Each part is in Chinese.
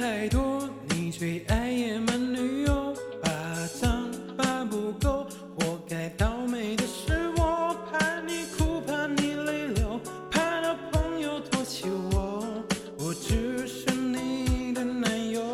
太多，你最爱野蛮女友，巴掌把不够，活该倒霉的是我，怕你哭，怕你泪流，怕到朋友唾弃我，我只是你的男友。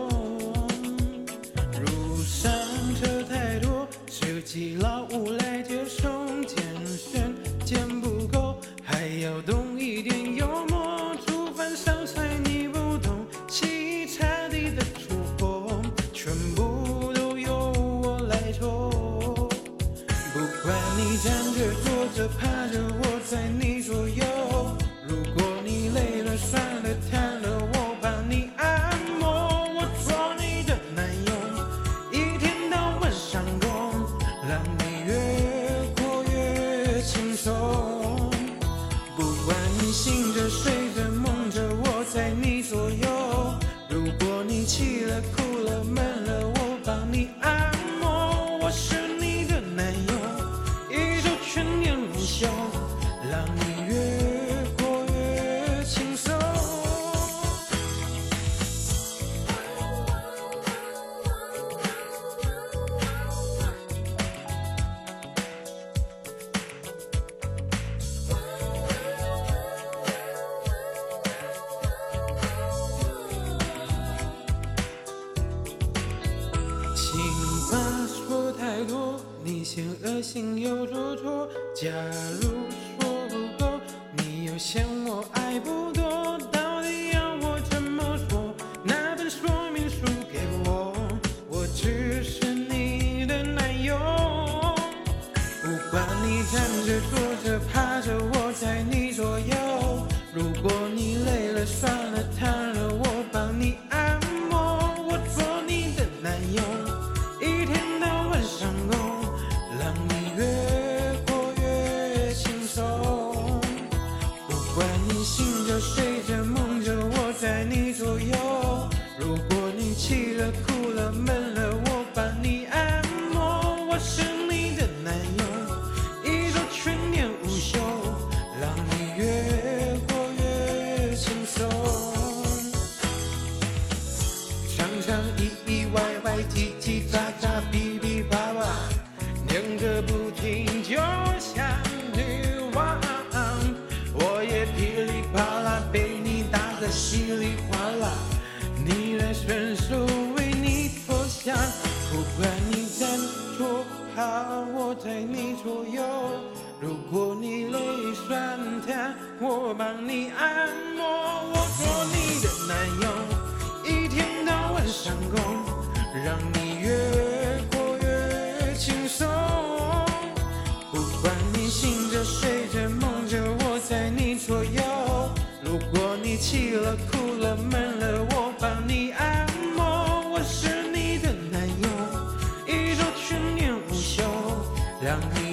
路上车太多，车技老无赖接受，健身健不够，还要懂一点幽默，煮饭烧菜你不懂，沏茶地的烛火全部都由我来抽。不管你站着坐着趴着，我在你左右，如果你累了酸了瘫了，我帮你按摩，我做你的男友，一天到晚上工，让你越过越轻松。不管你醒着睡着梦着，我在你左右，如果你气了哭了闷了，我帮你按摩，我是你的男友，一周全年无休，让你越过越轻松。情话说太多，你嫌恶心又做作，假如说不够，你又嫌我爱不多，到底要我怎么说？那本说明书给我，我只是你的男友。不管你站着坐着趴着，我在你左右，如果你累了酸了瘫了，我帮你按摩，我做你的男友，一天到晚上工，让你越过越轻松。不管你醒着睡着梦着，我在你左右，如果你气了哭了闷了，我帮你按摩，我是你的男友，一周全年无休，让你越过越轻松。常常意意外外叽叽喳喳哔哔叭叭，念个不停就像女王，我也噼里啪啦被你打得稀里哗啦，逆来顺受为你投降。不管你站坐趴，我在你左右，如果你累酸瘫，我帮你按摩，我做你的男友，一天到晚上工，让你越过越轻松。不管你醒着睡着梦着，我在你左右，如果你气了哭了闷了，我帮你按摩，我是你的男友，一周全年无休，让你